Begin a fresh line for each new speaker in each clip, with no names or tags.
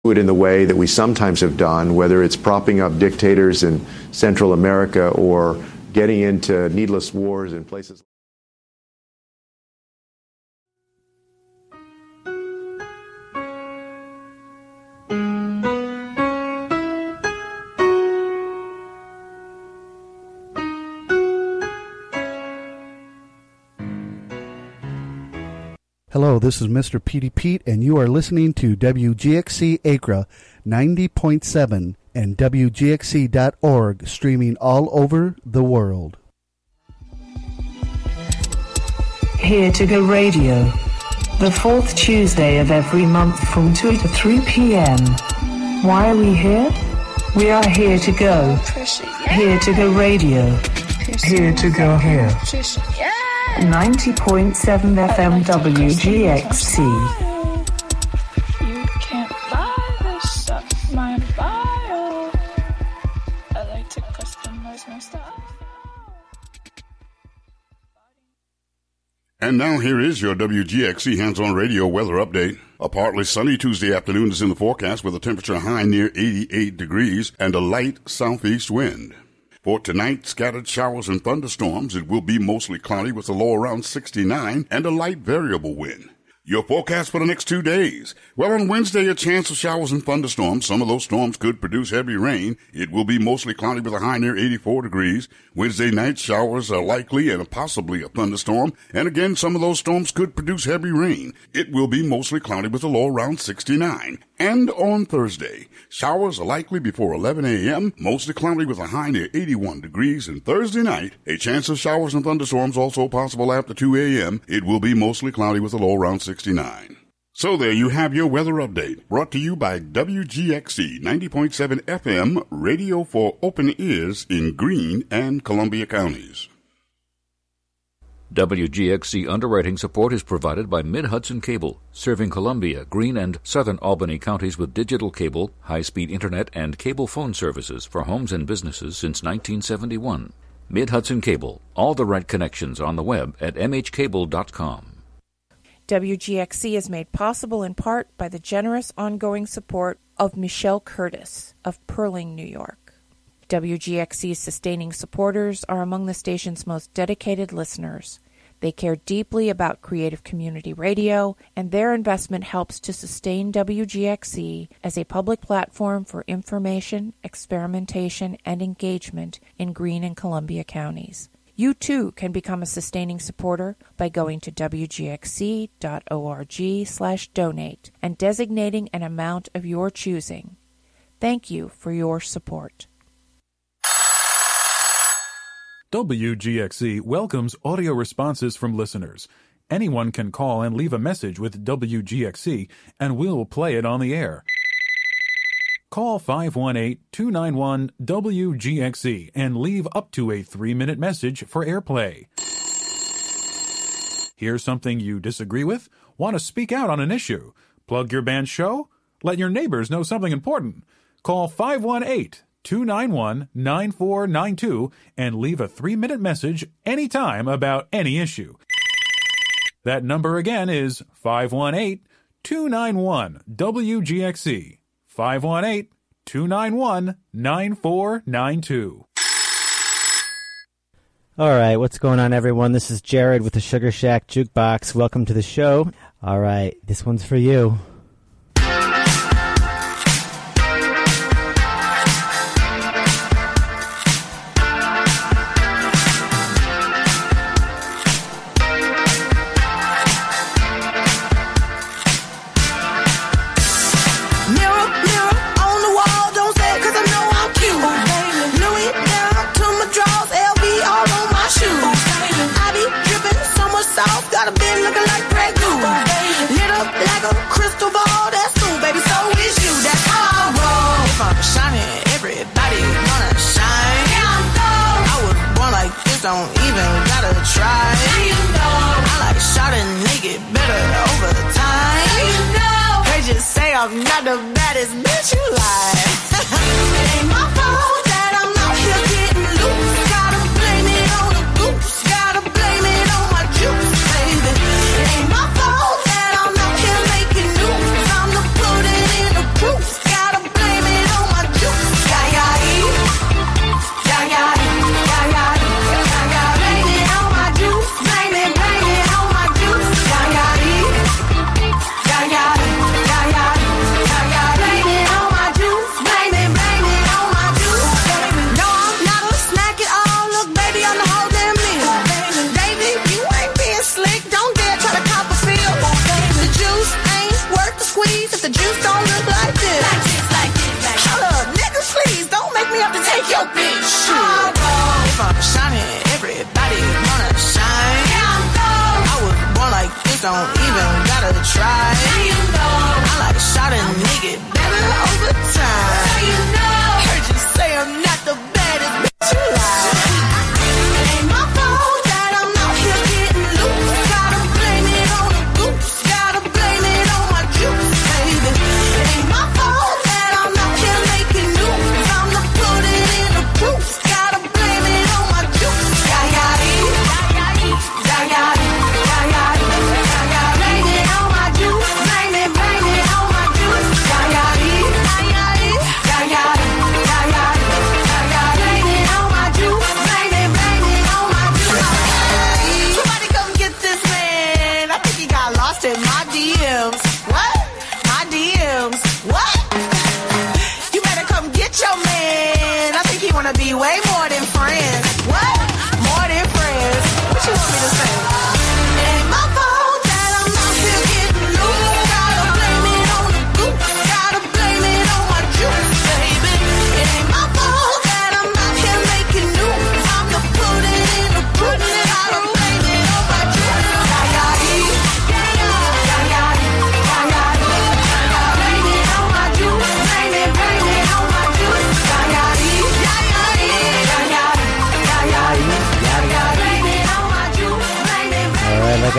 it in the way that we sometimes have done, whether it's propping up dictators in Central America or getting into needless wars in places.
Hello, this is Mr. Petey Pete, and you are listening to WGXC Acra 90.7 and WGXC.org, streaming all over the world.
Here to Go Radio, the fourth Tuesday of every month from 2 to 3 p.m. Why are we here? We are here to go. Here to Go Radio. Here to go here. 90.7 FM WGXC.
You can't buy this stuff, my bio. I like to customize my stuff.
And now here is your WGXC Hands-On Radio weather update. A partly sunny Tuesday afternoon is in the forecast with a temperature high near 88 degrees and a light southeast wind. For tonight, scattered showers and thunderstorms. It will be mostly cloudy with a low around 69 and a light variable wind. Your forecast for the next 2 days. Well, on Wednesday, a chance of showers and thunderstorms. Some of those storms could produce heavy rain. It will be mostly cloudy with a high near 84 degrees. Wednesday night, showers are likely and possibly a thunderstorm. And again, some of those storms could produce heavy rain. It will be mostly cloudy with a low around 69. And on Thursday, showers are likely before 11 a.m., mostly cloudy with a high near 81 degrees. And Thursday night, a chance of showers and thunderstorms also possible after 2 a.m. It will be mostly cloudy with a low around 69. So there you have your weather update, brought to you by WGXC 90.7 FM, radio for open ears in Greene and Columbia counties.
WGXC underwriting support is provided by Mid-Hudson Cable, serving Columbia, Greene, and southern Albany counties with digital cable, high-speed internet, and cable phone services for homes and businesses since 1971. Mid-Hudson Cable, all the right connections on the web at mhcable.com.
WGXC is made possible in part by the generous ongoing support of Michelle Curtis of Perling, New York. WGXC's sustaining supporters are among the station's most dedicated listeners. They care deeply about creative community radio, and their investment helps to sustain WGXC as a public platform for information, experimentation, and engagement in Greene and Columbia counties. You, too, can become a sustaining supporter by going to wgxc.org/donate and designating an amount of your choosing. Thank you for your support.
WGXC welcomes audio responses from listeners. Anyone can call and leave a message with WGXC, and we'll play it on the air. Call 518-291-WGXC and leave up to a 3-minute message for airplay. Hear something you disagree with? Want to speak out on an issue? Plug your band's show? Let your neighbors know something important? Call 518-291-9492 and leave a 3-minute message anytime about any issue. That number again is 518-291-WGXC. 518-291-9492.
All right, what's going on, everyone? This is Jared with the Sugar Shack Jukebox. Welcome to the show. All right, this one's for you.
Got a bed looking like Grey Goose. Lit up like a crystal ball. That's cool, baby, so is you. That's how I roll. If I'm shining, everybody gonna shine. Yeah, I'm gold. I was born like this, don't even gotta try. Now you know. I like shot and naked better over time. Now you know. They just say I'm not the baddest bitch you like. It ain't my fault that I'm out here getting loose. Gotta blame it on the goose. Gotta blame it on my juice. It ain't my fault that I'm out here making news. I'm the put it in the proof.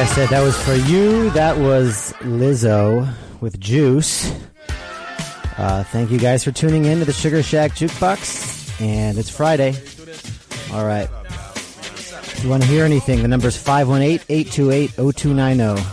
I said, that was for you. That was Lizzo with Juice. Thank you guys for tuning in to the Sugar Shack Jukebox. And it's Friday. All right. If you want to hear anything, the number's 518-828-0290.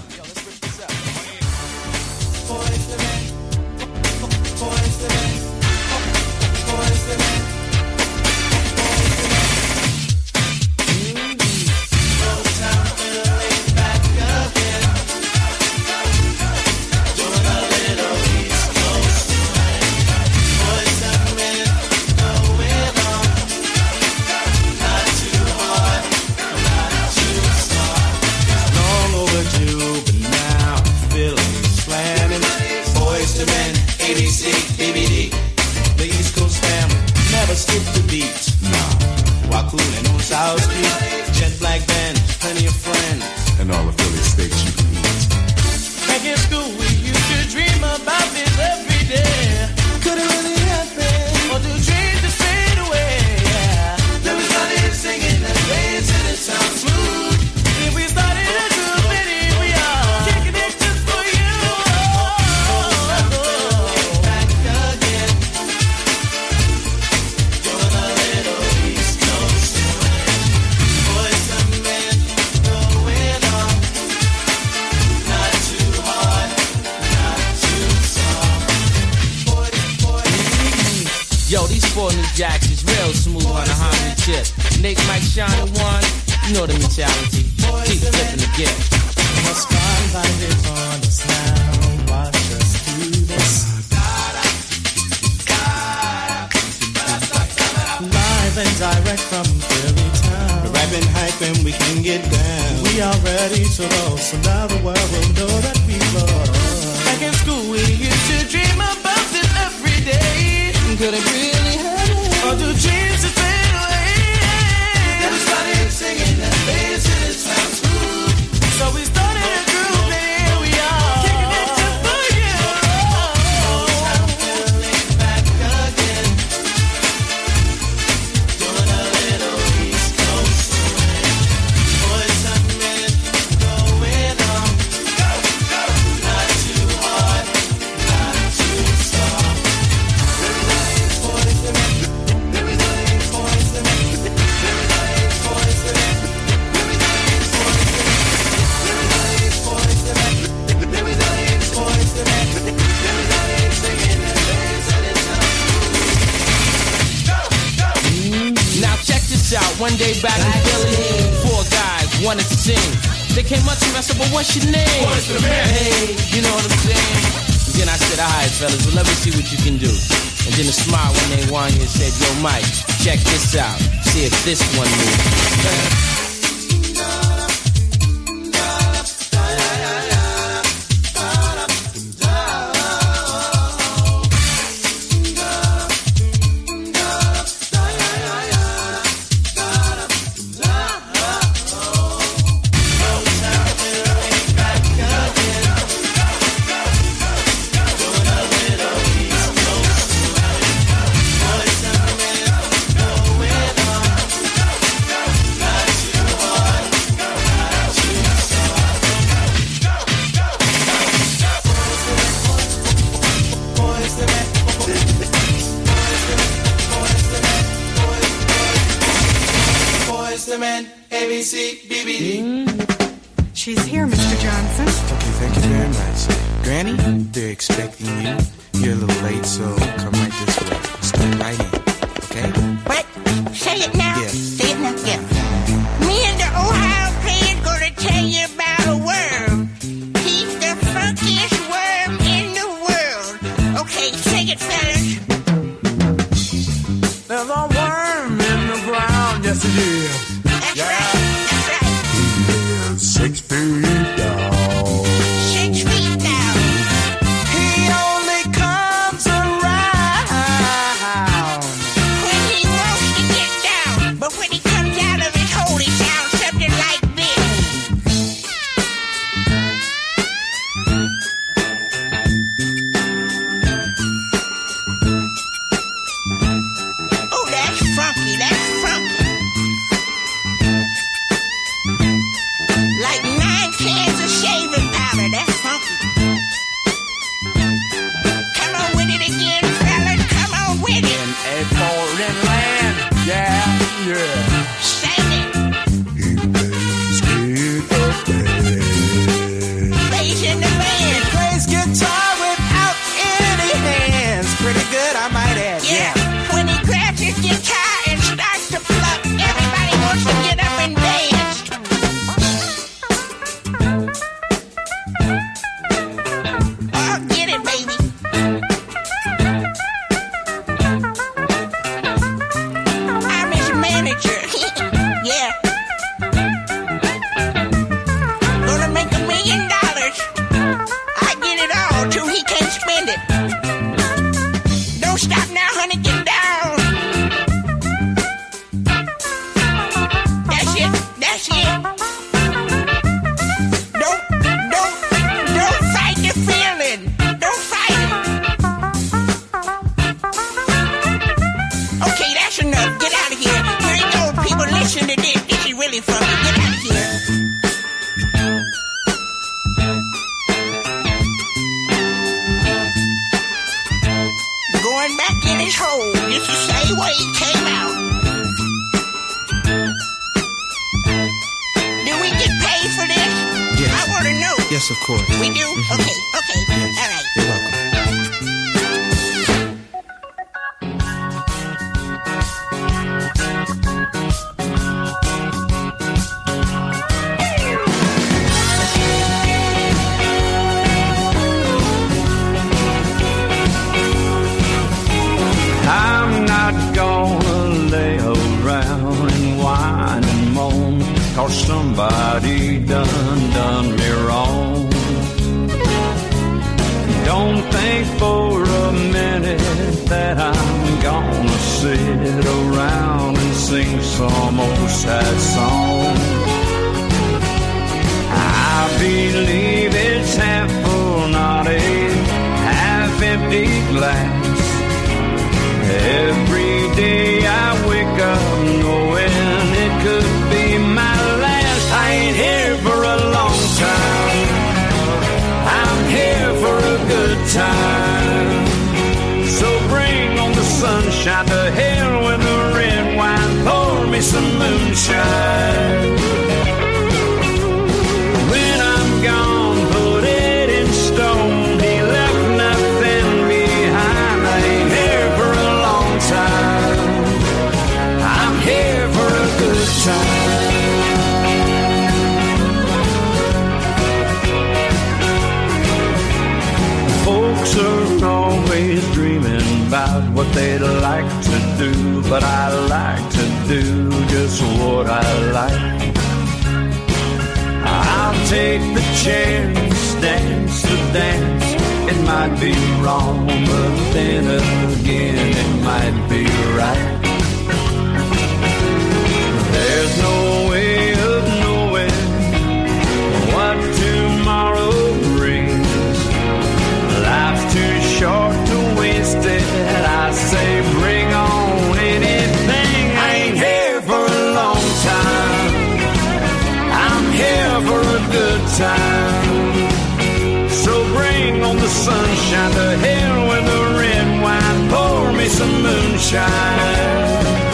One day back in Philly, 4 guys wanted to sing. They came up to me, I said, well, what's your name? What's the man? Hey, you know what I'm saying? And then I said, all right, fellas, well, let me see what you can do. And then a smile when they won here said, yo, Mike, check this out. See if this one moves.
She's here, Mr. Johnson.
Okay, thank you very much. Granny, they're expecting you. You're a little late, so come right this way. Step right in, okay?
What? Say it now.
Yeah.
Say it now. Yeah. Me and the Ohio kid gonna tell you about a worm. He's the funkiest worm in the world. Okay, sing it, fellas.
There's a worm in the ground. Yes, it is.
That's right. That's right.
6 feet down.
6 feet down.
He only comes around
when he wants to get down. But when he comes out of his hole, he sounds something like this. going back in his hole just the same way he came out. Do we get paid for this?
Yes.
I want to know.
Yes, of course.
We do? Okay.
Yes.
All right.
You're welcome.
I'm not gonna lay around and whine and moan, 'cause somebody done me wrong. Don't think for a minute that I'm gonna sit around and sing some old sad song. I believe it's half full, not a half empty glass. Every day I wake up knowing it could be my last. I ain't here for a long time, I'm here for a good time. So bring on the sunshine, to hell with the red wine, pour me some moonshine. When I'm gone, put it in stone, he left nothing behind. I ain't here for a long time, I'm here for a good time. Folks are always dreaming about what they'd like to do, but I like to do just what I like. I'll take the chance, dance the dance. It might be wrong, but then again it might be right. There's no way of knowing what tomorrow brings. Life's too short to waste it. I say bring on anything. I ain't here for a long time, I'm here for a good time. So bring on the sunshine, to hell with the red wine, pour me some moonshine.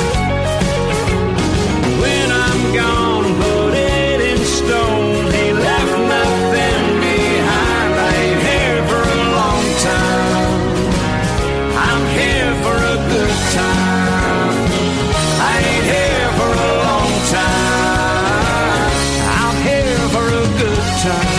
When I'm gone, put it in stone, he left nothing behind. I ain't here for a long time, I'm here for a good time. I ain't here for a long time, I'm here for a good time.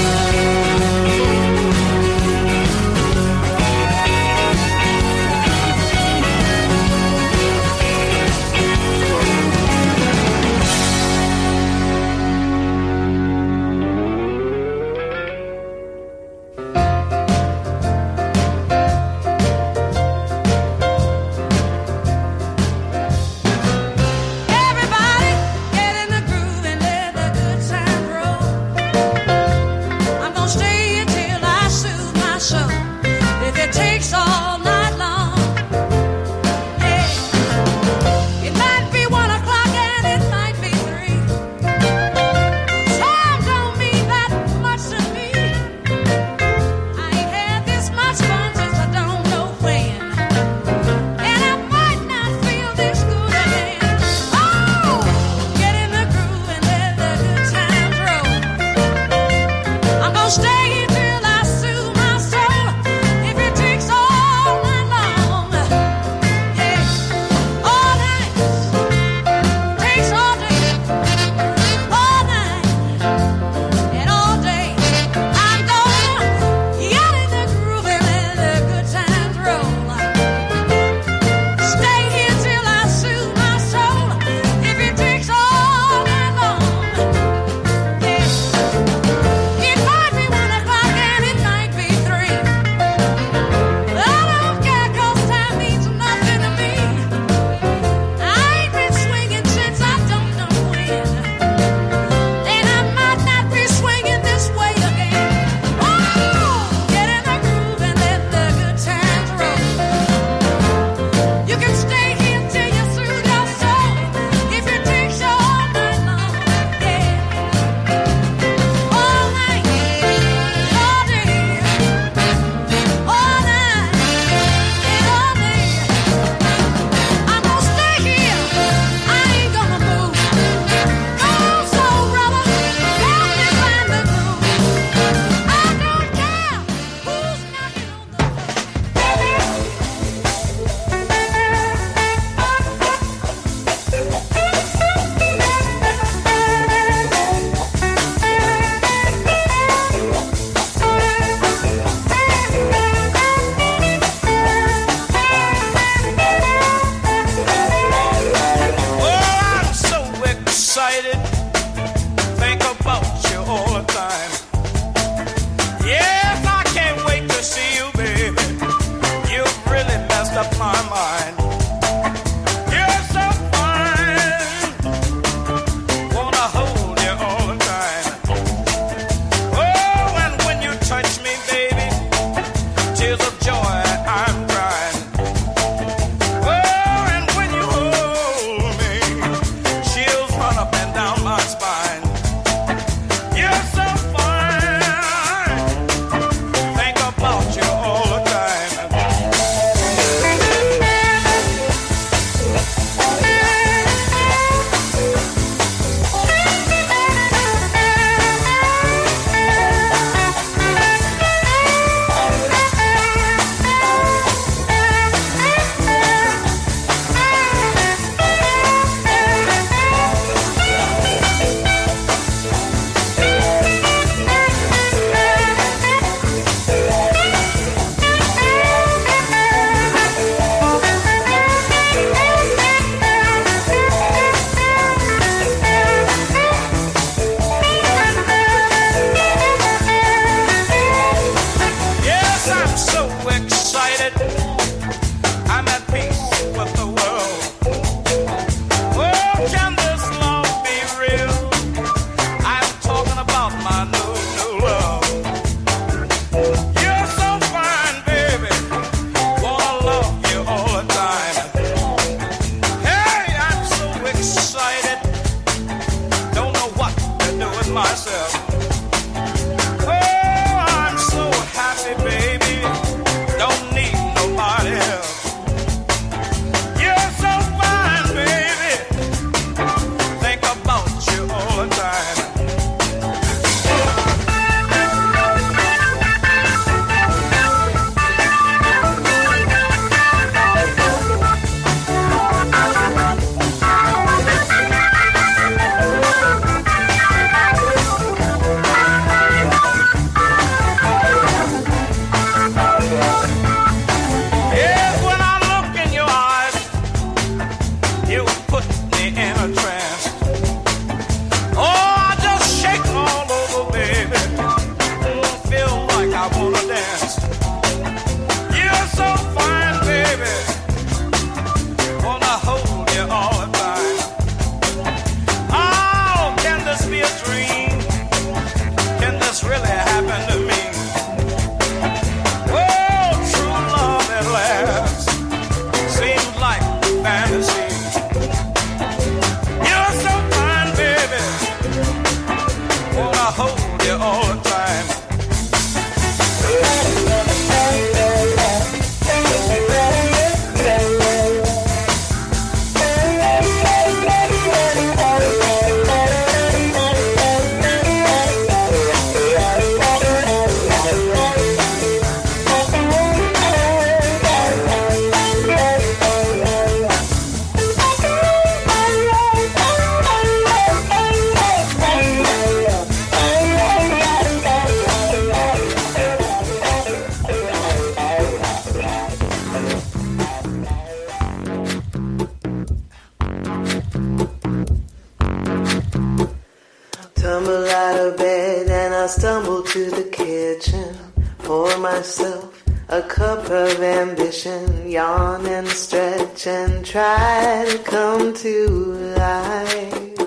I stumble to the kitchen, pour myself a cup of ambition, yawn and stretch and try to come to life.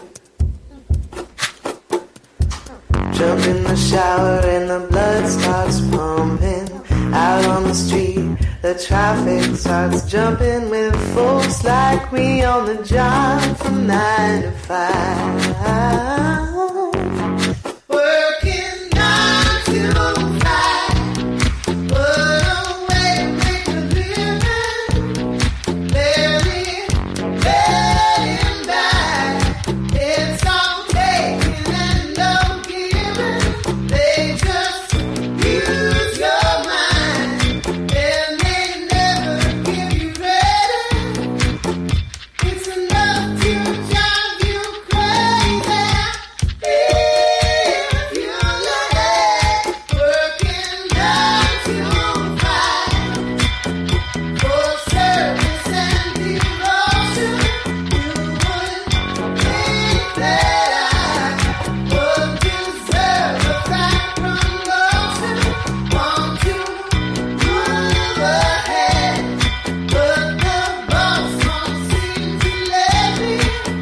Jump in the shower and the blood starts pumping. Out on the street, the traffic starts jumping with folks like me on the job from 9 to 5. Working 9 to 5. What a way to make a living. Barely getting by. It's all taking and no giving. They just use your mind and they never give you credit. It's enough to drive you crazy if you let it. Working 9 to 5 for service and devotion. You would think that I would deserve a fat promotion. Want to move ahead, but the boss won't seem to let me.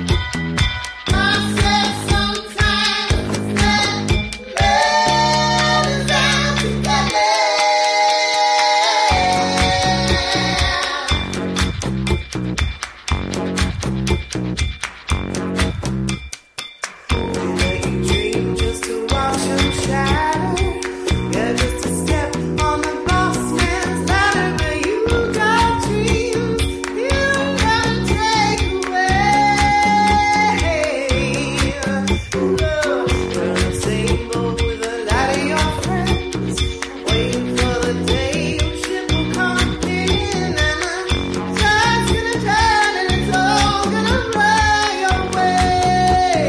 Myself sometimes that man is out to get me. Dream just to watch him shadow. Yeah, just to step on the boss man's ladder where you got dreams he'll never take away. We're in the same boat with a lot of your friends, waiting for the day your ship will come in and the tide's gonna turn and it's all gonna run your way.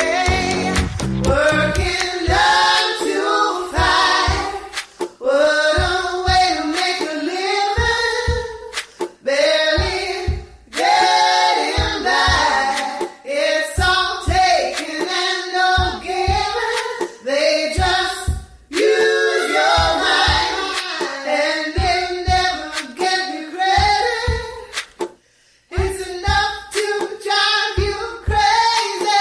Working 9 to 5. What a way to make a living. Barely getting by. It's all taken and no giving. They just use your mind and they never give you credit. It's enough to drive you crazy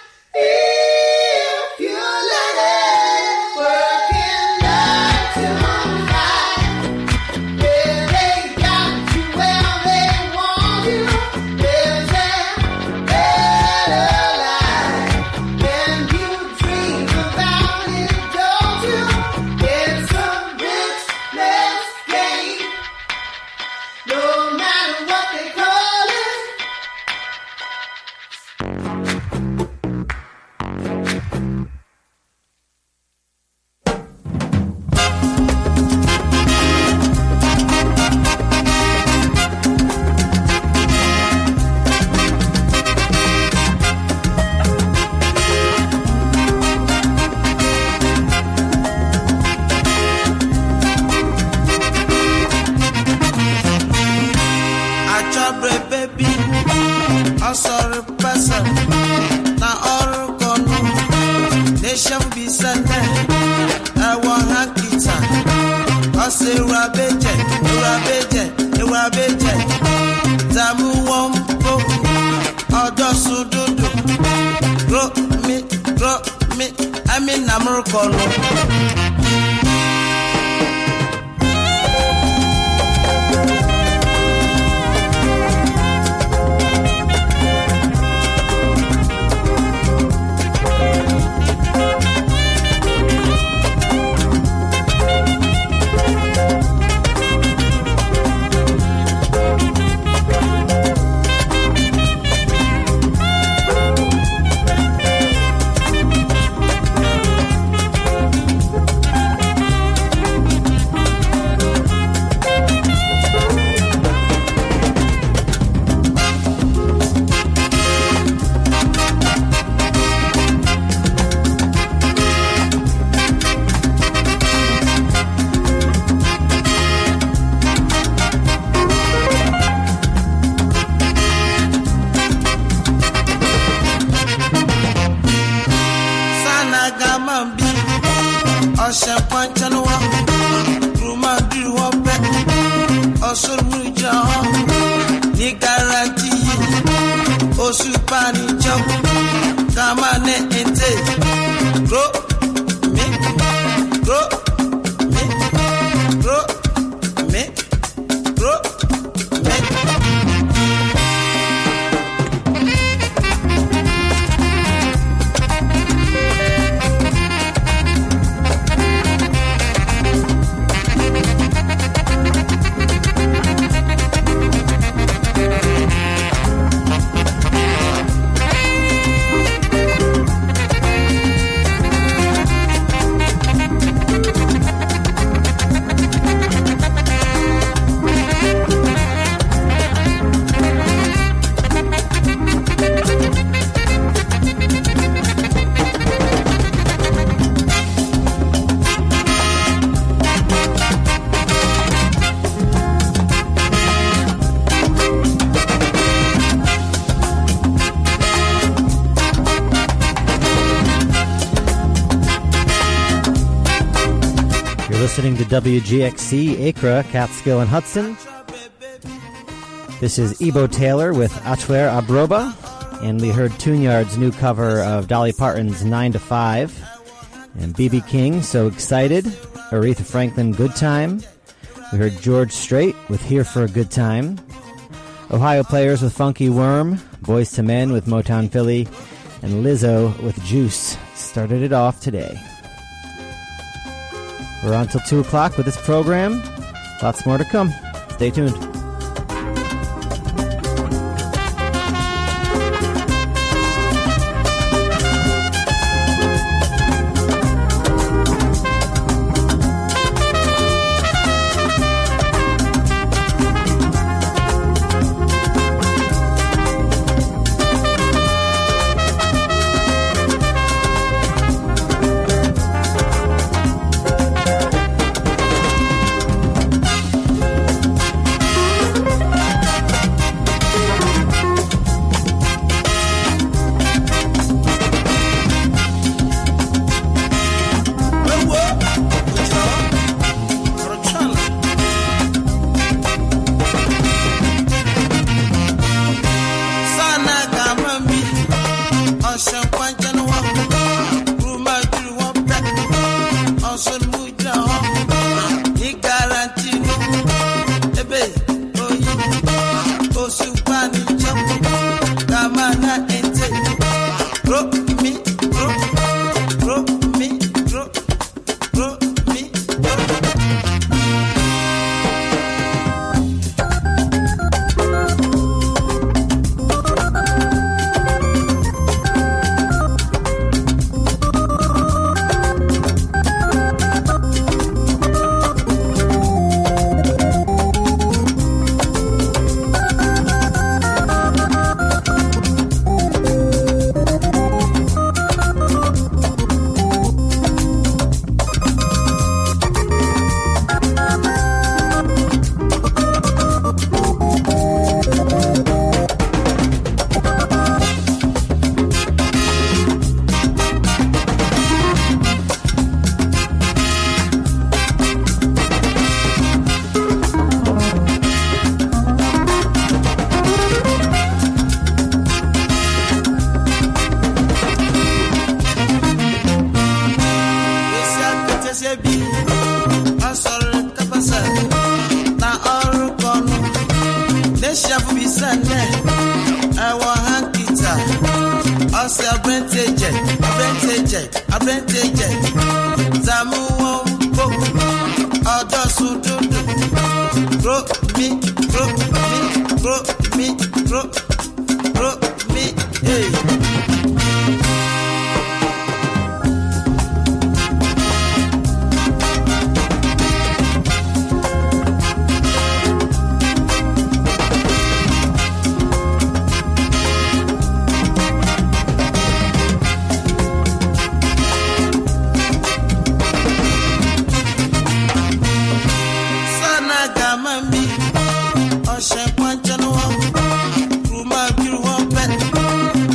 if you let it. Working 9 to 5. Yeah, they got you where they want you. There's a better life, and you dream about it, don't you? It's a richness game, no matter what they call it.
Achabre baby, asore person, na oru konu, nation be sane, ewa hakita, ase rabeje, zamu wompo, odo sududu, grow me, I mean namur konu. Ocean Punch and Walk, Ruma do Hope, also Muja, Nigarati, Osupani Chop, Kamane Ente, Grow, me, grow, me, grow, me, grow, me.
Listening to WGXC, Acra, Catskill, and Hudson. This is Ebo Taylor with Achwer Abroba, and we heard Tune-Yard's new cover of Dolly Parton's 9 to 5, and B.B. King, So Excited, Aretha Franklin, Good Time. We heard George Strait with Here for a Good Time, Ohio Players with Funky Worm, Boys to Men with Motown Philly, and Lizzo with Juice started it off today. We're on till 2 o'clock with this program. Lots more to come. Stay tuned.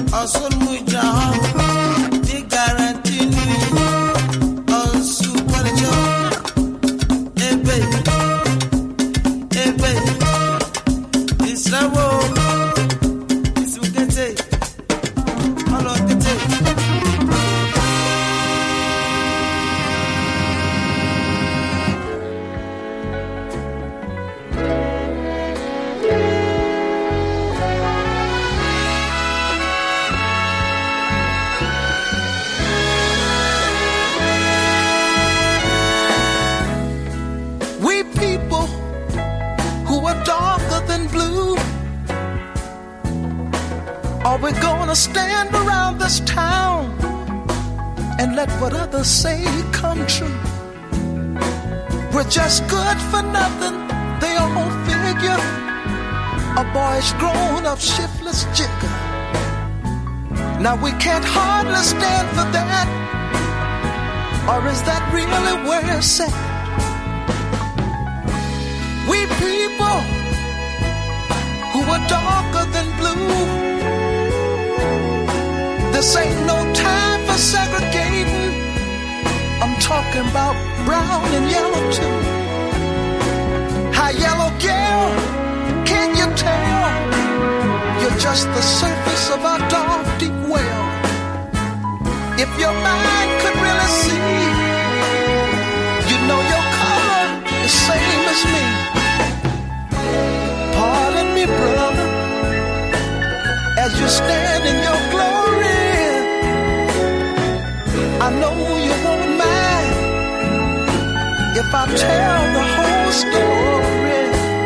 Guarantee, oh, super.
Are we gonna stand around this town and let what others say come true? We're just good for nothing, they all figure. A boy's grown up shiftless jigger. Now we can't hardly stand for that. Or is that really where it's at? We people who are darker than blue, this ain't no time for segregating. I'm talking about brown and yellow too. Hi, yellow girl, can you tell? You're just the surface of our dark, deep well. If your mind could really see, you know your color is same as me. Pardon me, brother, as you stand in your glory. I know you won't mind if I tell the whole story.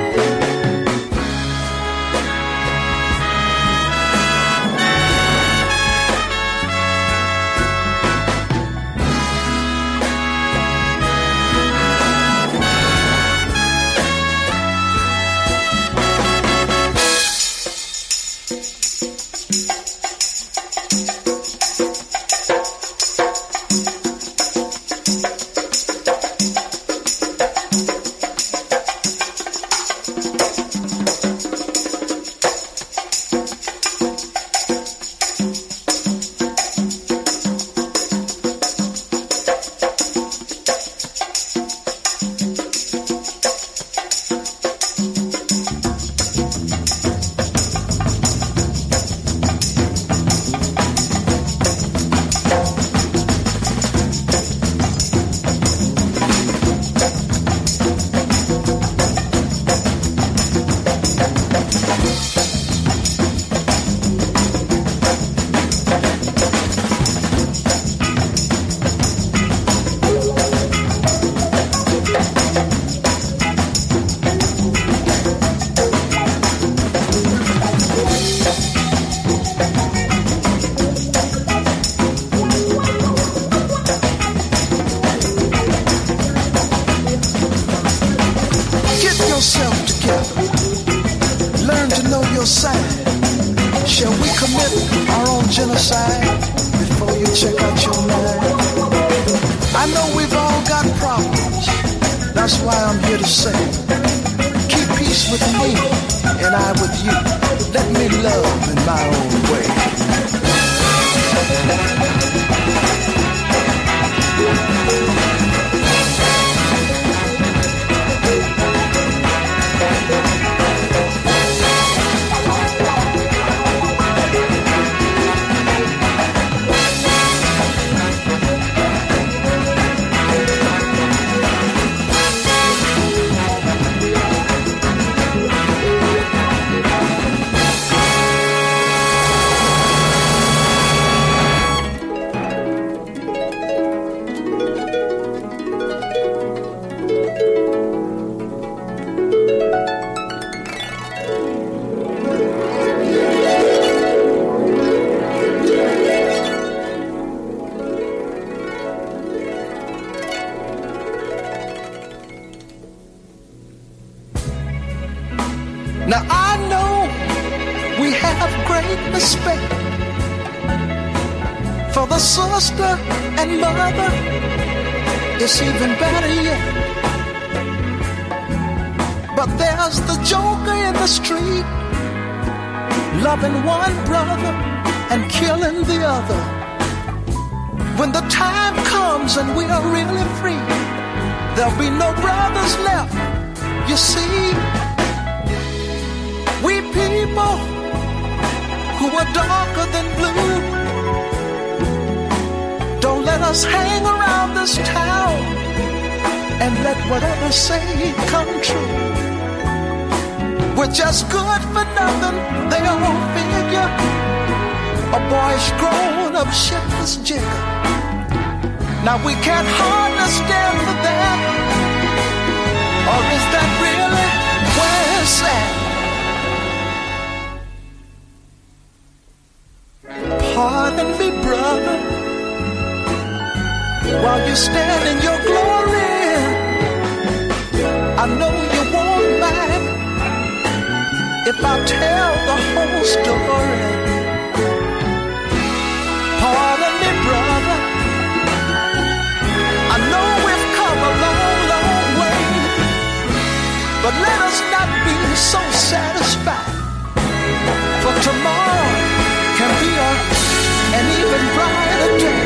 Now I know we have great respect for the sister and mother. It's even better yet. But there's the joker in the street, loving one brother and killing the other. When the time comes and we are really free, there'll be no brothers left, you see. We people who are darker than blue. Don't let us hang around this town and let whatever say come true. We're just good for nothing, they all figure. A boyish grown-up shiftless jigger. Now we can't hardly stand for that. Or is that really where it's at? Pardon me, brother, while you stand in your glory. I know you won't mind if I tell the whole story. Pardon me, brother, I know we've come a long, long way, but let us not be so satisfied, for tomorrow can be an even brighter day.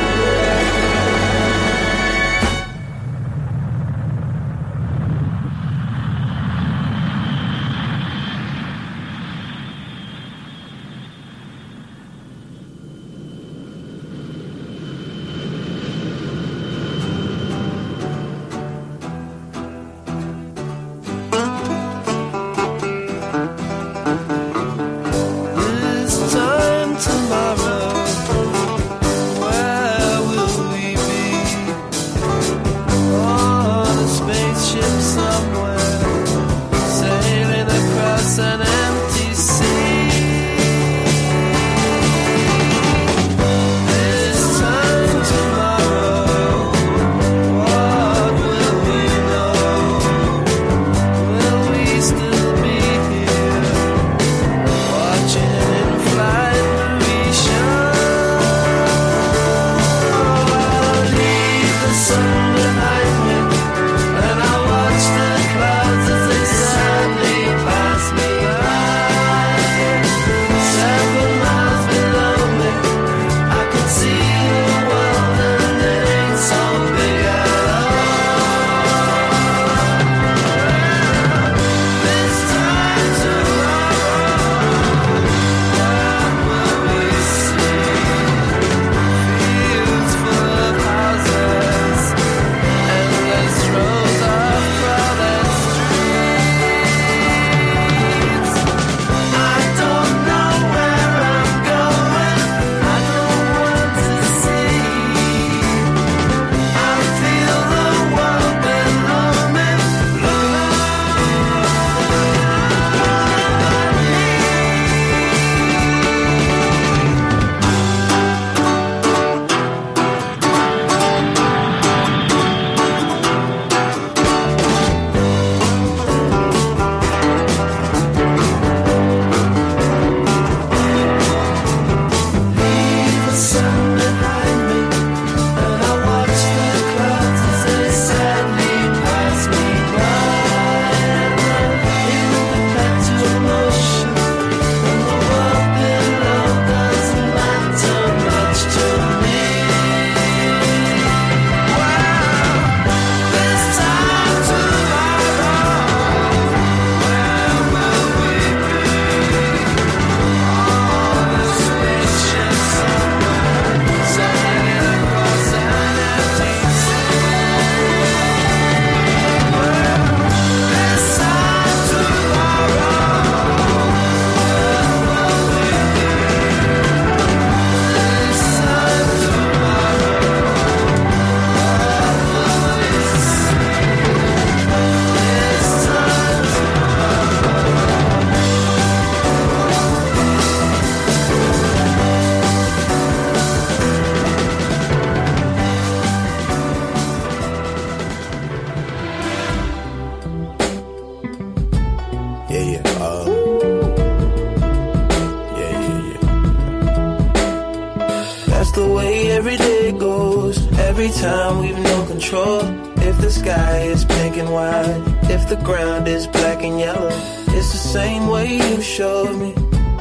Every time we've no control. If the sky is pink and white, if the ground is black and yellow, it's the same way you showed me.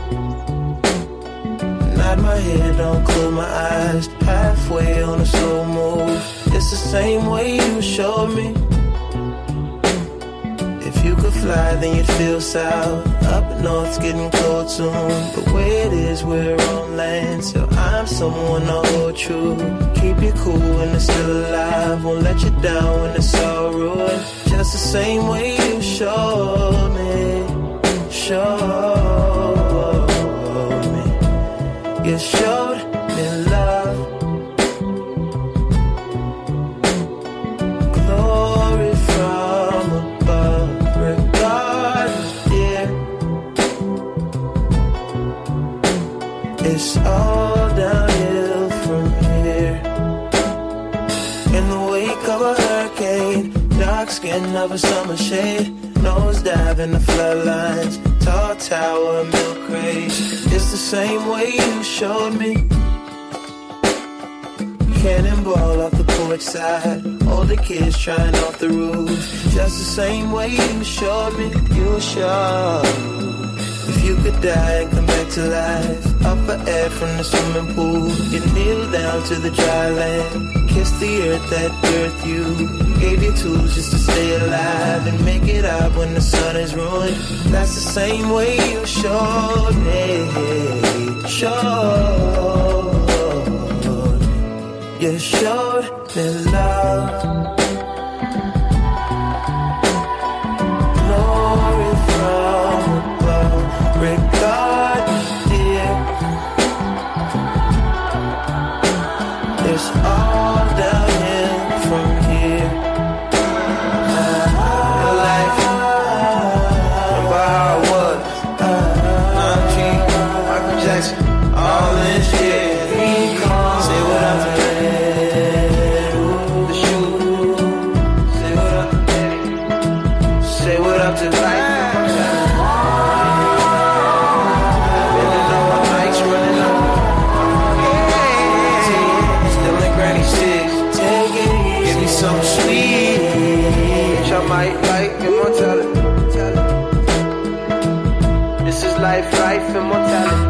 Nod my head, don't close my eyes, halfway on a slow move. It's the same way you showed me. If you could fly, then you'd feel south. Up north's getting cold soon, but where it is, we're on land. So I'm someone to hold true. Keep you cool when it's still alive. Won't let you down when it's all ruined. Just the same way you showed me. You showed me love. Glory from above. Regardless, dear, it's all downhill from here. In the wake of a hurricane, dark skin of a summer shade, nosedive in the floodlines, tall tower, milk crate. It's the same way you showed me. Cannonball off the porch side, older kids trying off the roof. Just the same way you showed me. You were sure if you could die and come back to life, up for air from the swimming pool, you kneel down to the dry land, kiss the earth that birthed you, gave you tools just to stay alive and make it out when the sun is ruined. That's the same way you showed me. You showed me love. Glory from above. Regard, dear, it's all downhill from here. Your life, remember how it was. G, Michael Jackson, all this shit. Say what I'm saying. The shoe. Say what up. Say what up to life. Something sweet, which I might like immortality. This is life, immortality.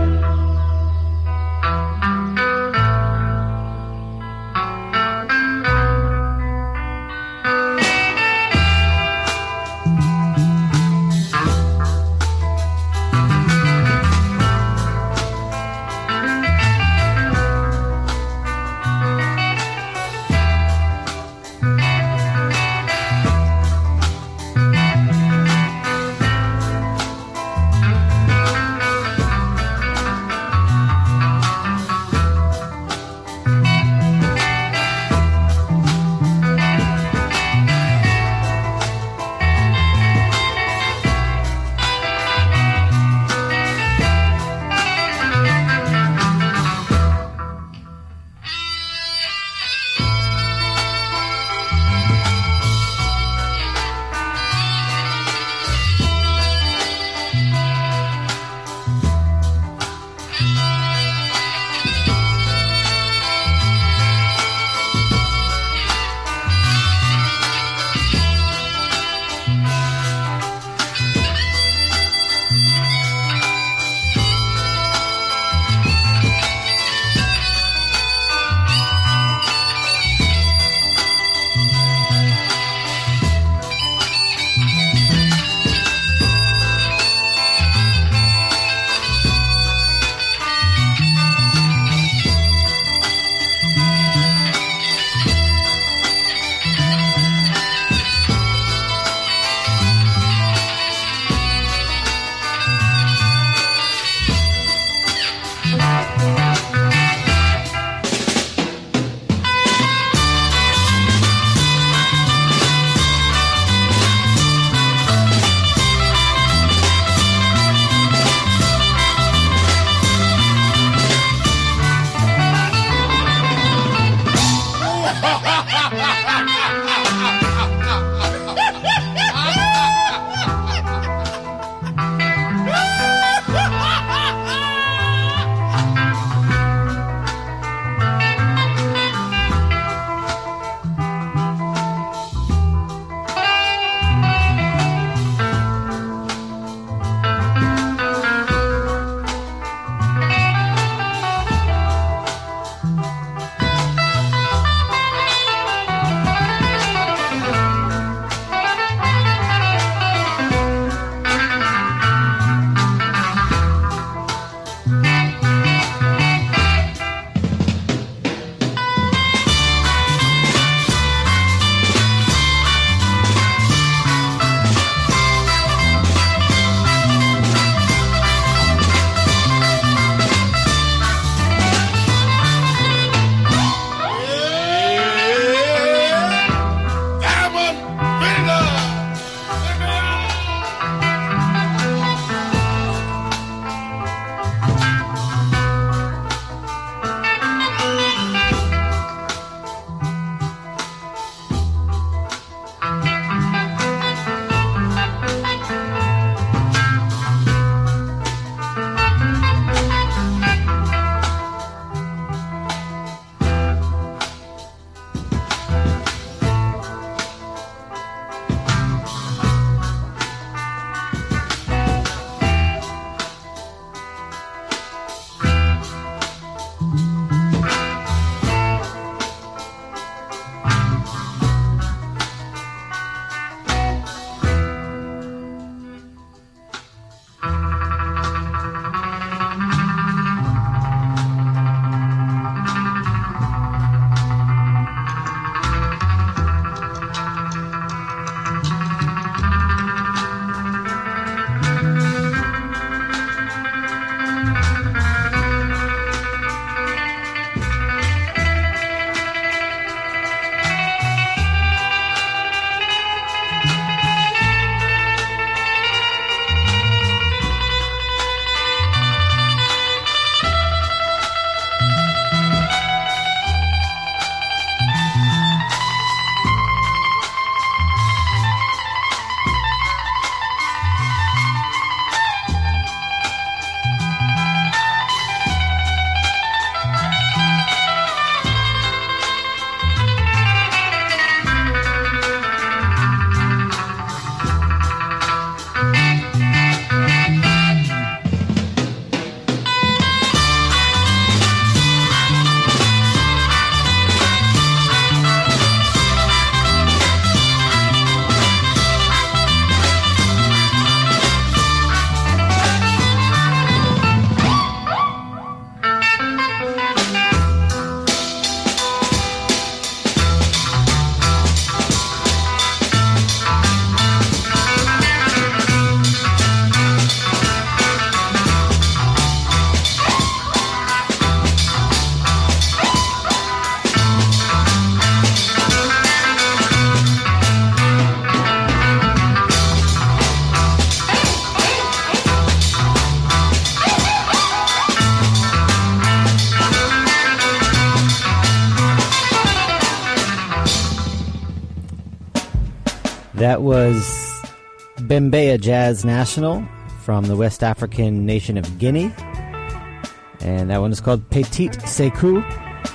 That was Bembeya Jazz National from the West African nation of Guinea. And that one is called Petit Sekou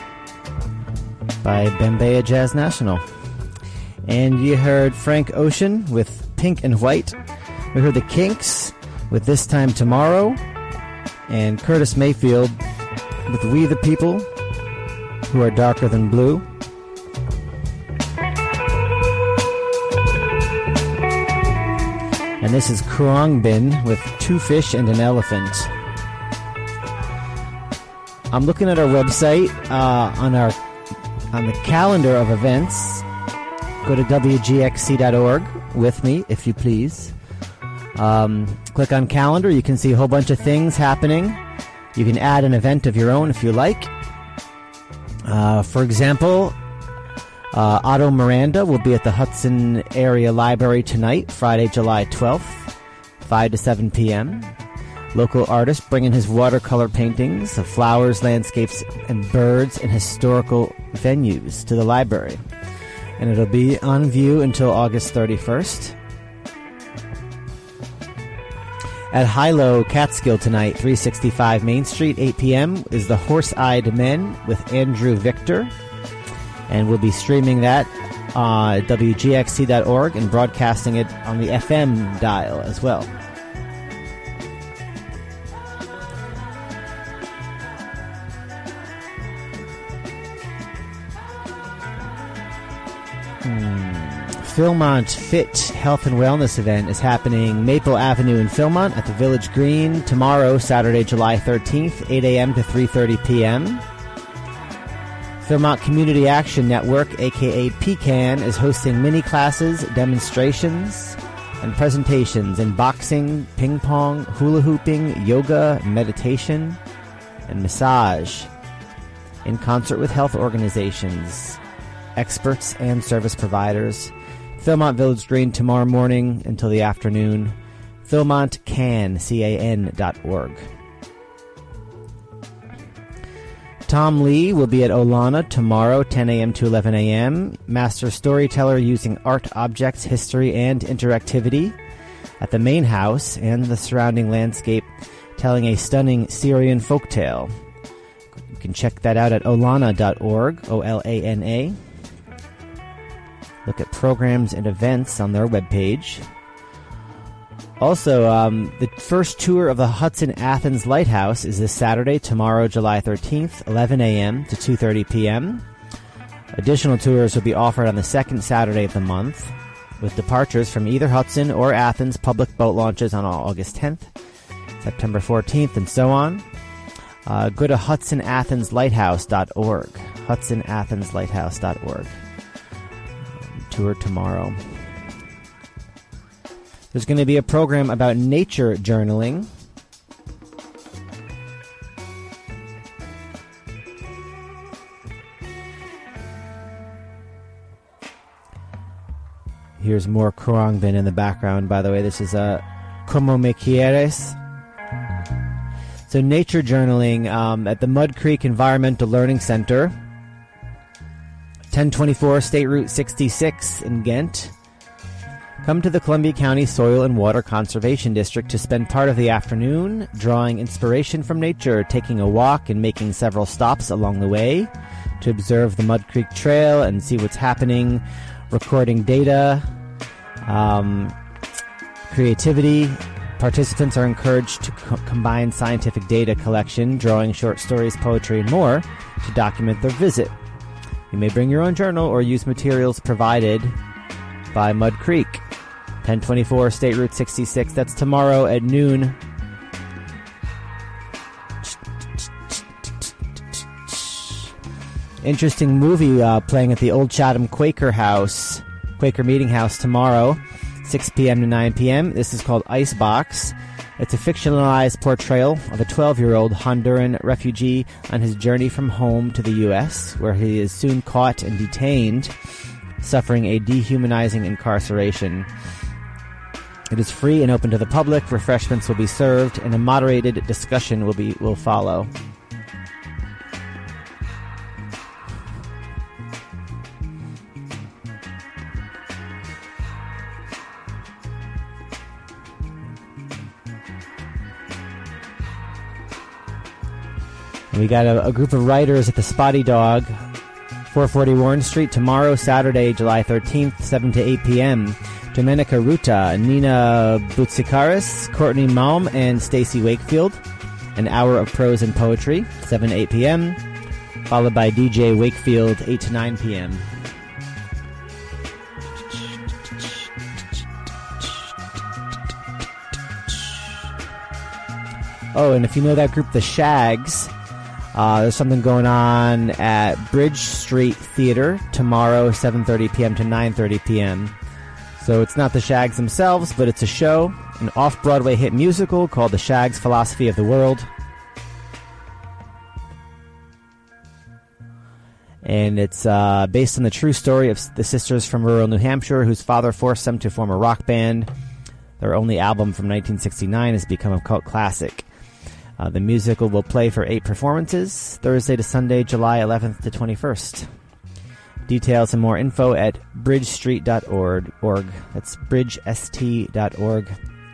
by Bembeya Jazz National. And you heard Frank Ocean with Pink and White. We heard the Kinks with This Time Tomorrow. And Curtis Mayfield with We the People, Who Are Darker Than Blue. And this is Khruangbin with Two Fish and an Elephant. I'm looking at our website on the calendar of events. Go to wgxc.org with me, if you please. Click on calendar. You can see a whole bunch of things happening. You can add an event of your own if you like. For example, Otto Miranda will be at the Hudson Area Library tonight, Friday, July 12th, 5 to 7 p.m. Local artist bringing his watercolor paintings of flowers, landscapes, and birds in historical venues to the library. And it'll be on view until August 31st. At Hilo Catskill tonight, 365 Main Street, 8 p.m. is the Horse-Eyed Men with Andrew Victor. And we'll be streaming that at WGXC.org and broadcasting it on the FM dial as well. Philmont Fit Health and Wellness event is happening Maple Avenue in Philmont at the Village Green tomorrow, Saturday, July 13th, 8 a.m. to 3:30 p.m. Philmont Community Action Network, aka PCAN, is hosting mini classes, demonstrations, and presentations in boxing, ping pong, hula hooping, yoga, meditation, and massage, in concert with health organizations, experts, and service providers. Philmont Village Green tomorrow morning until the afternoon. PhilmontCan.org. Tom Lee will be at Olana tomorrow, 10 a.m. to 11 a.m. Master storyteller using art, objects, history, and interactivity at the main house and the surrounding landscape, telling a stunning Syrian folktale. You can check that out at olana.org, O-L-A-N-A. Look at programs and events on their webpage. Also, the first tour of the Hudson Athens Lighthouse is this Saturday, tomorrow, July 13th, 11 a.m. to 2:30 p.m. Additional tours will be offered on the second Saturday of the month, with departures from either Hudson or Athens public boat launches on August 10th, September 14th, and so on. Go to HudsonAthensLighthouse.org. HudsonAthensLighthouse.org. Tour tomorrow. There's going to be a program about nature journaling. Here's more Khruangbin in the background, by the way. This is Como Me Quieres. So nature journaling at the Mud Creek Environmental Learning Center, 1024 State Route 66 in Ghent. Come to the Columbia County Soil and Water Conservation District to spend part of the afternoon drawing inspiration from nature, taking a walk and making several stops along the way to observe the Mud Creek Trail and see what's happening, recording data, creativity. Participants are encouraged to combine scientific data collection, drawing, short stories, poetry, and more to document their visit. You may bring your own journal or use materials provided by Mud Creek. 1024 State Route 66. That's tomorrow at noon. Interesting movie playing at the Old Chatham Quaker Meeting House tomorrow, 6 p.m. to 9 p.m. This is called Icebox. It's a fictionalized portrayal of a 12-year-old Honduran refugee on his journey from home to the U.S., where he is soon caught and detained, suffering a dehumanizing incarceration. It is free and open to the public. Refreshments will be served, and a moderated discussion will follow. We got a group of writers at the Spotty Dog, 440 Warren Street, tomorrow, Saturday, July 13th, 7 to 8 p.m. Domenica Ruta, Nina Boutsikaris, Courtney Malm, and Stacy Wakefield. An hour of prose and poetry, 7 to 8 p.m., followed by DJ Wakefield, 8 to 9 p.m. Oh, and if you know that group, The Shags, there's something going on at Bridge Street Theater tomorrow, 7:30 p.m. to 9:30 p.m. So it's not The Shags themselves, but it's a show, an off-Broadway hit musical called The Shags' Philosophy of the World. And it's based on the true story of the sisters from rural New Hampshire whose father forced them to form a rock band. Their only album from 1969 has become a cult classic. The musical will play for 8 performances, Thursday to Sunday, July 11th to 21st. Details and more info at bridgestreet.org. That's bridgest.org.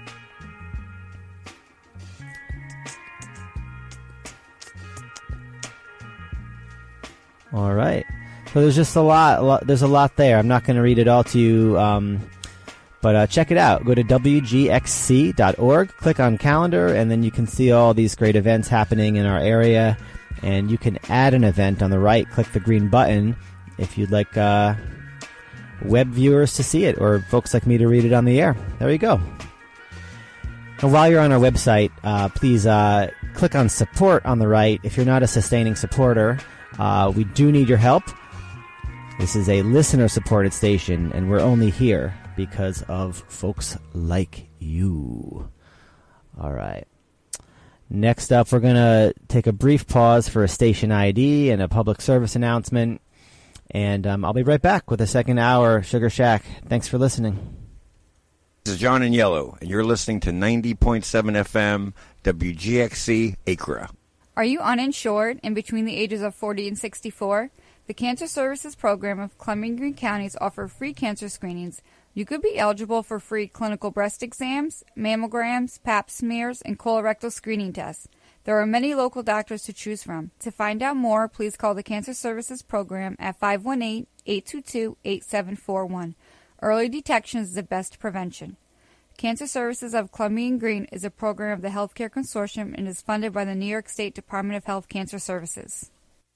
All right. So there's just a lot. There's a lot there. I'm not going to read it all to you, but check it out. Go to wgxc.org, click on calendar, and then you can see all these great events happening in our area. And you can add an event on the right. Click the green button if you'd like web viewers to see it, or folks like me to read it on the air. There you go. And while you're on our website, please click on support on the right. If you're not a sustaining supporter, we do need your help. This is a listener-supported station, and we're only here because of folks like you. All right. Next up, we're going to take a brief pause for a station ID and a public service announcement. And I'll be right back with the second hour, Sugar Shack. Thanks for listening.
This is John in Yellow, and you're listening to 90.7 FM WGXC Acra.
Are you uninsured and between the ages of 40 and 64? The Cancer Services Program of Columbia and Greene Counties offer free cancer screenings. You could be eligible for free clinical breast exams, mammograms, pap smears, and colorectal screening tests. There are many local doctors to choose from. To find out more, please call the Cancer Services Program at 518-822-8741. Early detection is the best prevention. Cancer Services of Columbia and Greene is a program of the Healthcare Consortium and is funded by the New York State Department of Health Cancer Services.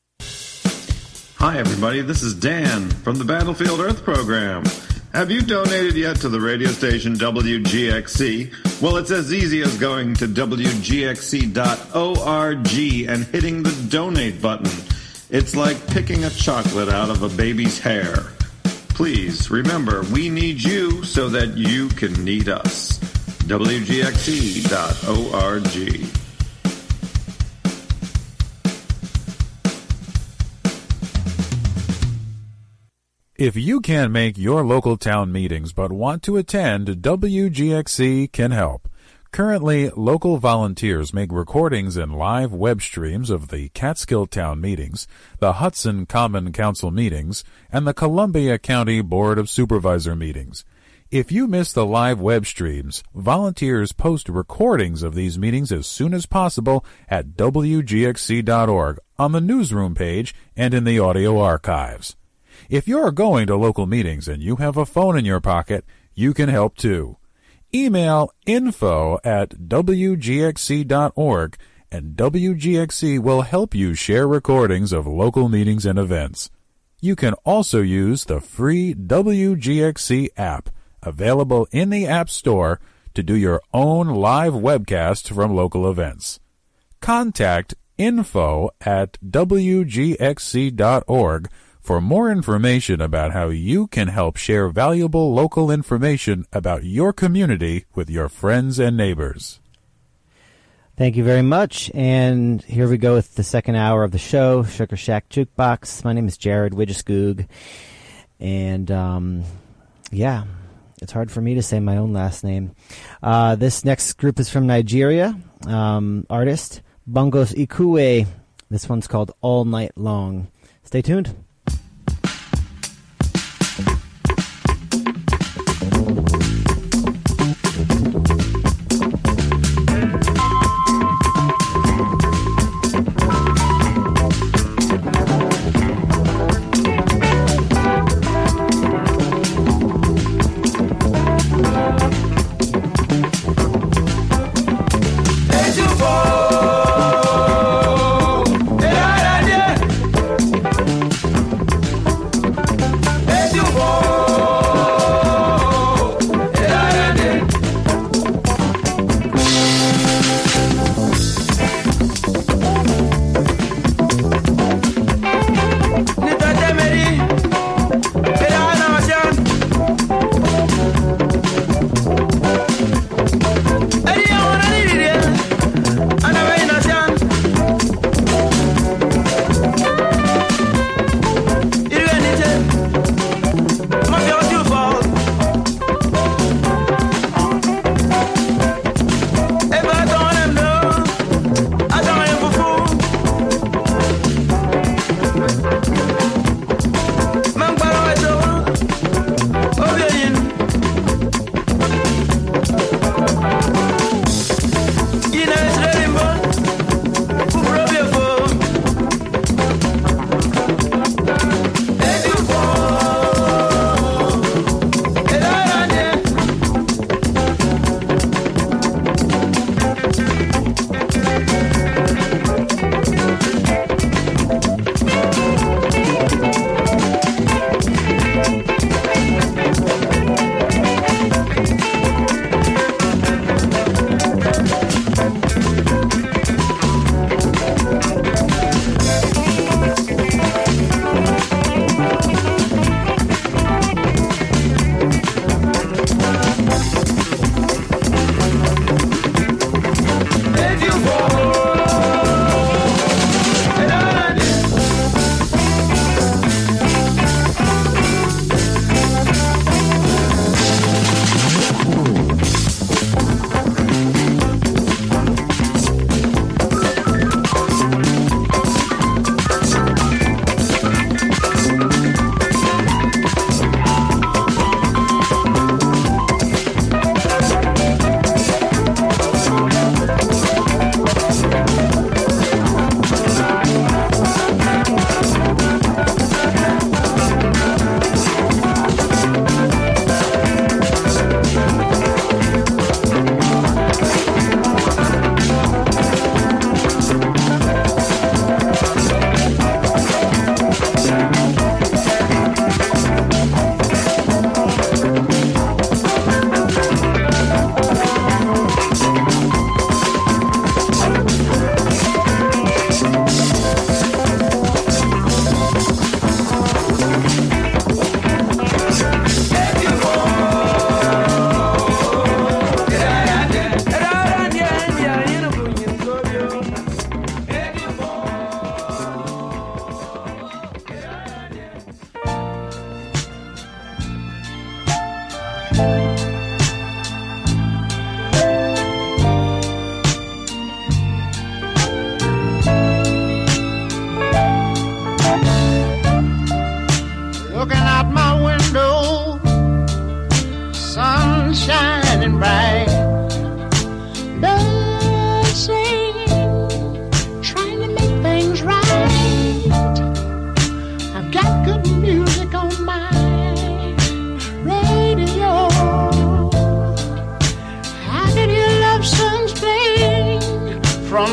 Hi, everybody. This is Dan from the Battlefield Earth program. Have you donated yet to the radio station WGXC? Well, it's as easy as going to WGXC.org and hitting the donate button. It's like picking a chocolate out of a baby's hair. Please remember, we need you so that you can need us. WGXC.org.
If you can't make your local town meetings but want to attend, WGXC can help. Currently, local volunteers make recordings and live web streams of the Catskill Town meetings, the Hudson Common Council meetings, and the Columbia County Board of Supervisor meetings. If you miss the live web streams, volunteers post recordings of these meetings as soon as possible at WGXC.org on the newsroom page and in the audio archives. If you're going to local meetings and you have a phone in your pocket, you can help too. Email info@wgxc.org and WGXC will help you share recordings of local meetings and events. You can also use the free WGXC app, available in the App Store, to do your own live webcast from local events. Contact info@wgxc.org for more information about how you can help share valuable local information about your community with your friends and neighbors.
Thank you very much. And here we go with the second hour of the show, Sugar Shack Jukebox. My name is Jared Widgescoog. And, yeah, it's hard for me to say my own last name. This next group is from Nigeria. Artist, Bongos Ikue. This one's called All Night Long. Stay tuned.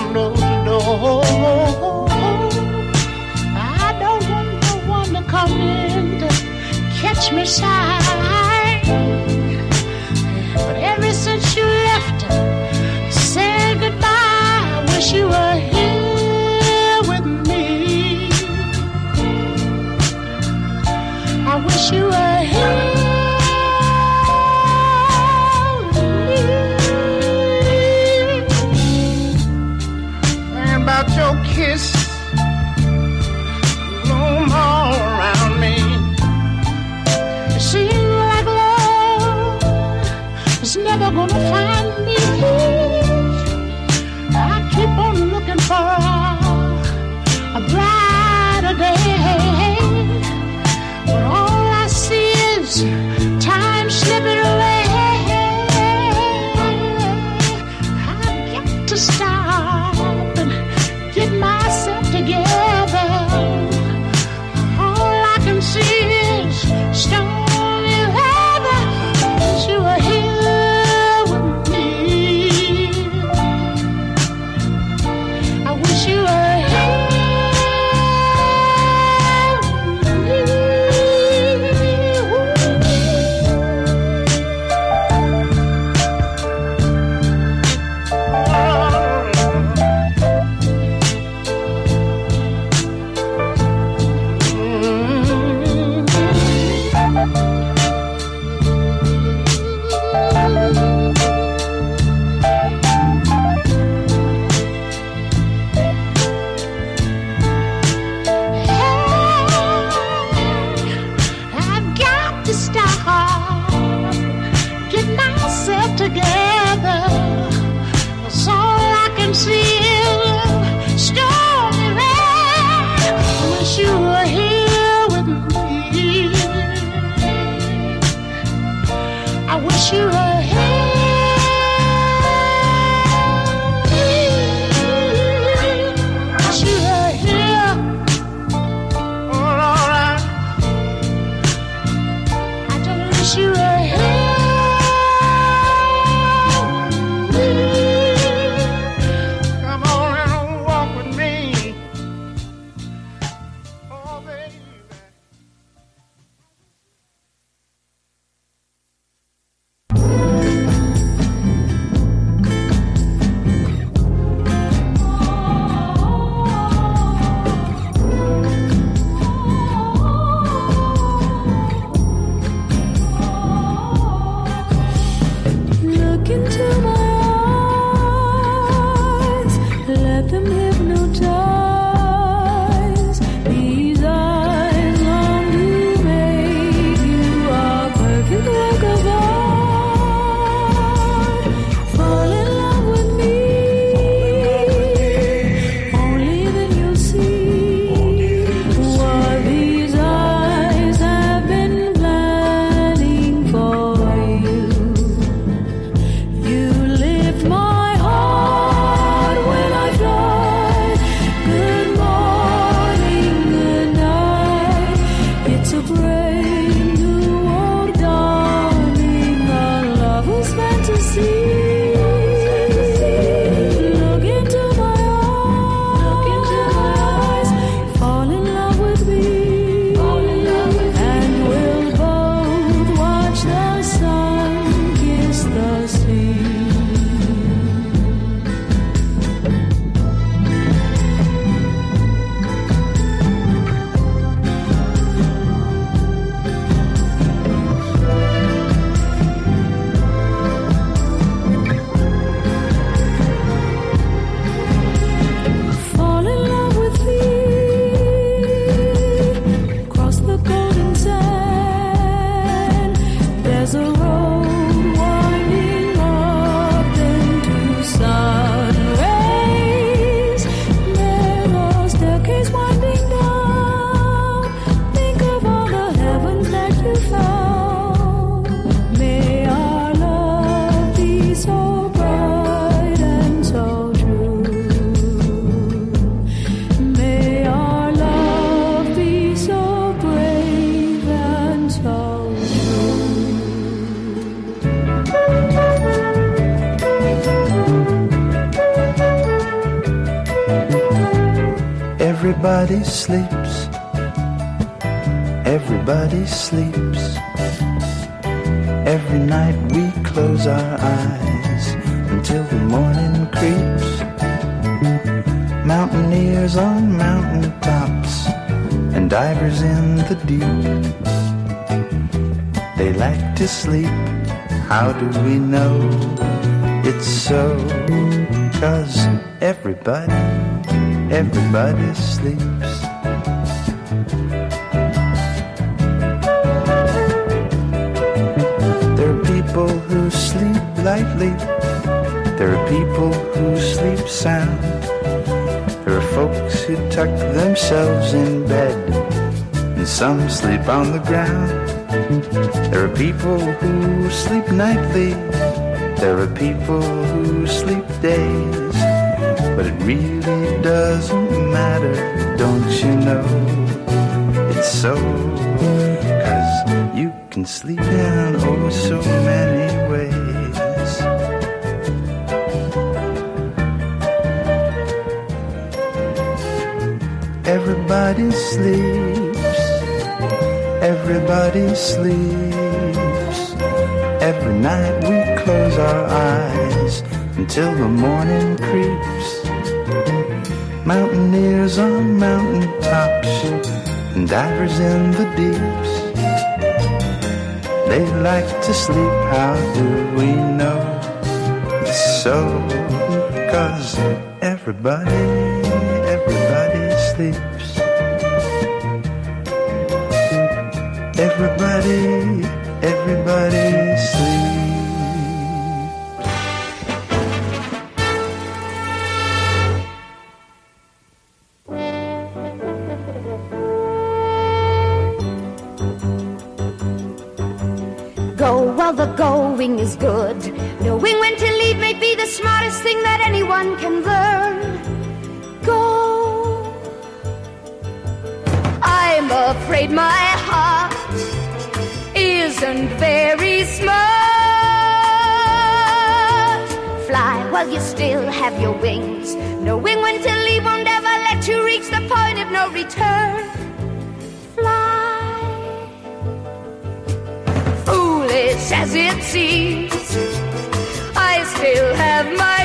door to door. I don't want no one to come in to catch me side. But ever since you left, said goodbye, I wish you were here with me. I wish you were here. About your kiss, roam all around me. It seems like love is never gonna find me. I keep on looking for a brighter day, but all I see is time slipping away. I got to stop and get myself
Everybody sleeps. Everybody sleeps. Every night we close our eyes until the morning creeps. Mountaineers on mountain tops and divers in the deep. They like to sleep. How do we know it's so? 'Cause everybody sleeps. There are people who sleep lightly. There are people who sleep sound. There are folks who tuck themselves in bed, and some sleep on the ground. There are people who sleep nightly. There are people who sleep days. But it really doesn't matter, don't you know? It's so, 'cause you can sleep in oh so many ways. Everybody sleeps. Everybody sleeps. Every night we close our eyes until the morning creeps. Mountaineers on mountain tops and divers in the deeps. They like to sleep, how do we know it's so? 'Cause everybody sleeps. Everybody sleeps.
Go while the going is good. Knowing when to leave may be the smartest thing that anyone can learn. Go. I'm afraid my heart isn't very smart. Fly while you still have your wings. Knowing when to leave won't ever let you reach the point of no return. Fly. Foolish as it seems, I still have my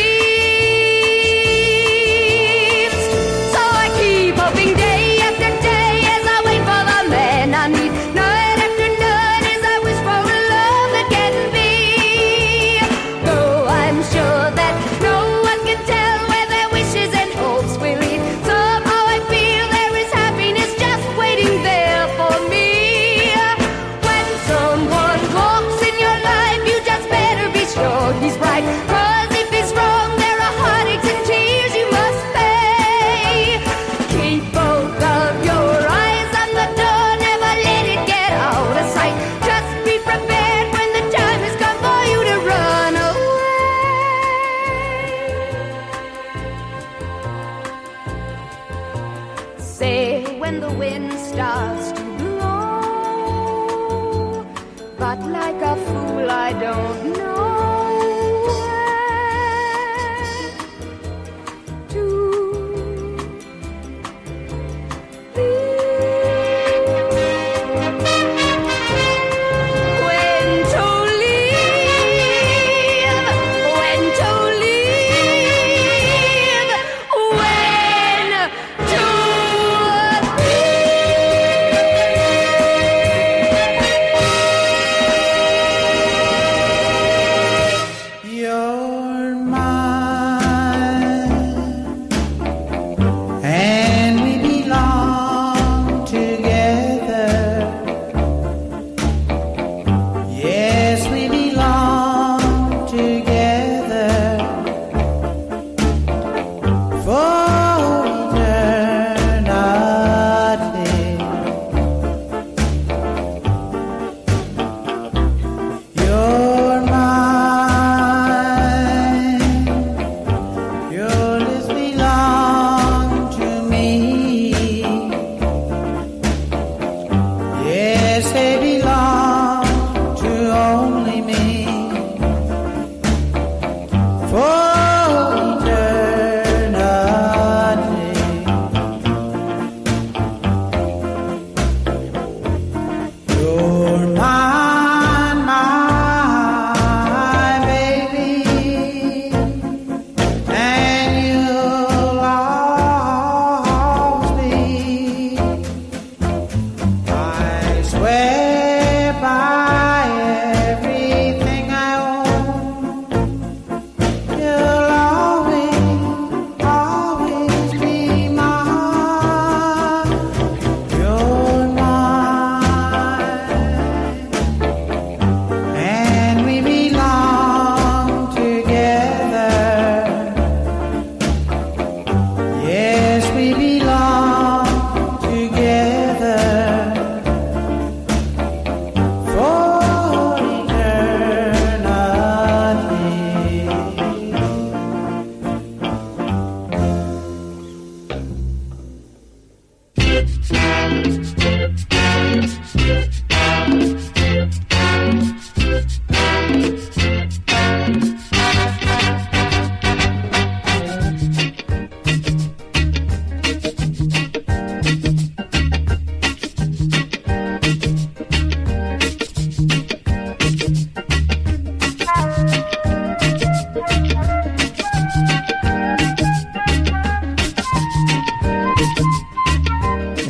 dreams. So I keep hoping day after day as I wait for the man I need. Night after night as I wish for a love that can be. Though I'm sure that no one can tell where their wishes and hopes will lead. Somehow I feel there is happiness just waiting there for me. When someone walks in your life, you just better be sure he's right. 'Cause if he's wrong, there are heartaches and tears you must pay. Keep both of your eyes on the door, never let it get out of sight. Just be prepared when the time has come for you to run away. Say when the wind starts to blow, but like a fool I don't know to when to leave, when to leave, when to leave.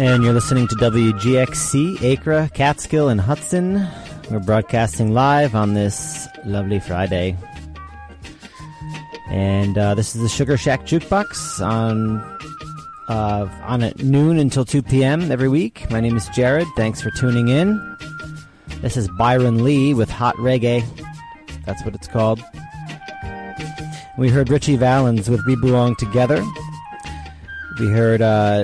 And you're listening to WGXC, Acra, Catskill, and Hudson. We're broadcasting live on this lovely Friday. And this is the Sugar Shack Jukebox on at noon until 2 p.m. every week. My name is Jared. Thanks for tuning in. This is Byron Lee with Hot Reggae. That's what it's called. We heard Richie Valens with We Belong Together. We heard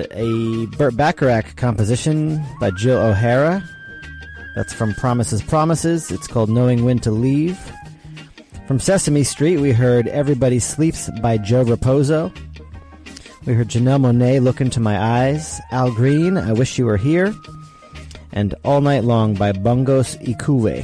a Burt Bacharach composition by Jill O'Hara. That's from Promises, Promises. It's called Knowing When to Leave. From Sesame Street, we heard Everybody Sleeps by Joe Raposo. We heard Janelle Monáe, Look Into My Eyes. Al Green, I Wish You Were Here. And All Night Long by Bongos Ikuwe.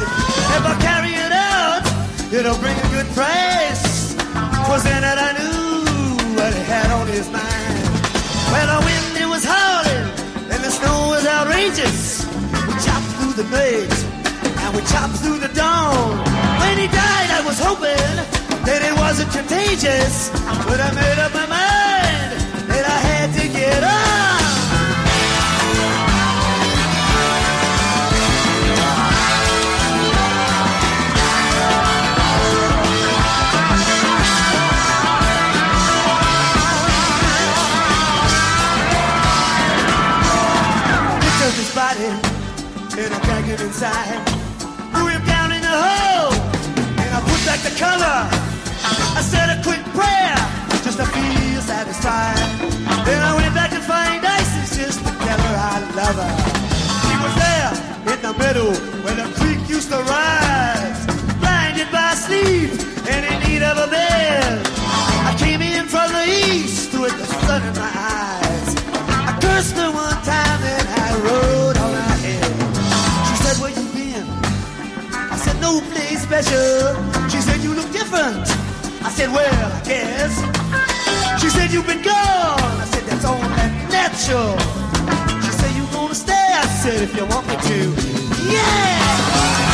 It'll bring a good price. 'Twas then that I knew mate, and we chopped through the dawn. When he died, I was hoping that it wasn't contagious, but I made up my mind that I had to get on. His body, and I drank it inside. Threw him down in the hole, and I put back the cover. I said a quick prayer, just to feel satisfied. Then I went back to find Isis, just to tell her I love her. She was there, in the middle, where the creek used to rise. Blinded by sleep, and in need of a bed. I came in from the east, with the sun in my eyes. I cursed her one time, and I rode on her head. She said, where you been? I said, no place special. She said, you look different. I said, well, I guess. She said, you've been gone. I said, that's only natural. She said, you gonna stay? I said, if you want me to. Yeah!